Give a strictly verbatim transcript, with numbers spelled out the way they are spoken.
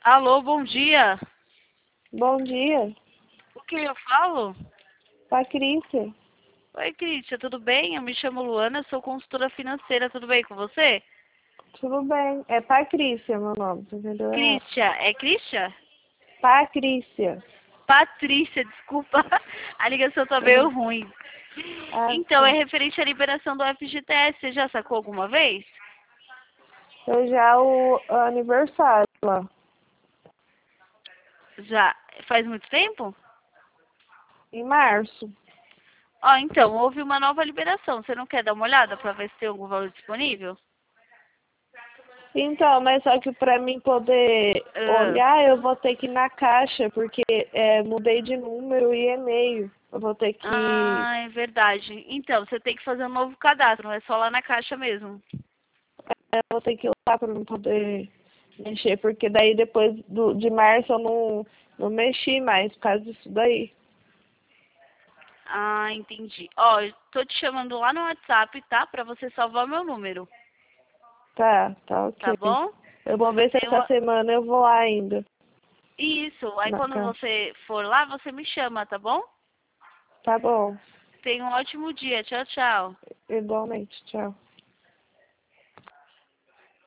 Alô, bom dia. Bom dia, O que eu falo? Patrícia. Oi, Crícia, tudo bem? Eu me chamo Luana, sou consultora financeira, tudo bem com você? Tudo bem? É Patrícia meu nome, você entendeu errado? Crícia, é Crícia? Patrícia. Patrícia, desculpa, a ligação tá meio ruim. Ah, Então, é sim. referente à liberação do F G T S, você já sacou alguma vez? Eu já o aniversário lá, Já. Faz muito tempo? em março. Ó, então, houve uma nova liberação, você não quer dar uma olhada para ver se tem algum valor disponível? Então, mas só que para mim poder Ah. olhar, eu vou ter que ir na caixa, porque é, mudei de número e e-mail. Eu vou ter que. Ah, é verdade. Então, você tem que fazer um novo cadastro, não é só lá na caixa mesmo. Eu vou ter que ir lá para mim poder mexer, porque daí depois do, de março eu não, não mexi mais por causa disso daí. Ah, entendi. Ó, eu tô te chamando lá no WhatsApp, tá? Pra você salvar meu número, Tá, tá tá ok. bom? Eu vou ver se Tem essa uma... semana eu vou lá ainda Isso, aí na quando caixa. você for lá, você me chama, tá bom? Tá bom. Tenha um ótimo dia. Tchau, tchau. Igualmente. Tchau.